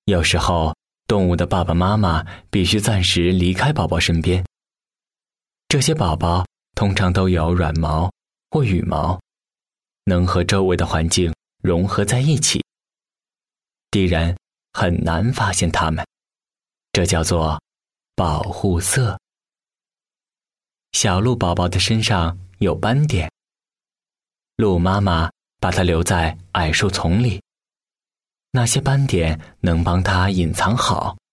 有时候，动物的爸爸妈妈必须暂时离开宝宝身边。这些宝宝通常都有软毛或羽毛，能和周围的环境融合在一起，敌人很难发现它们，这叫做保护色。小鹿宝宝的身上有斑点，鹿妈妈把它留在矮树丛里，那些斑点能帮它隐藏好。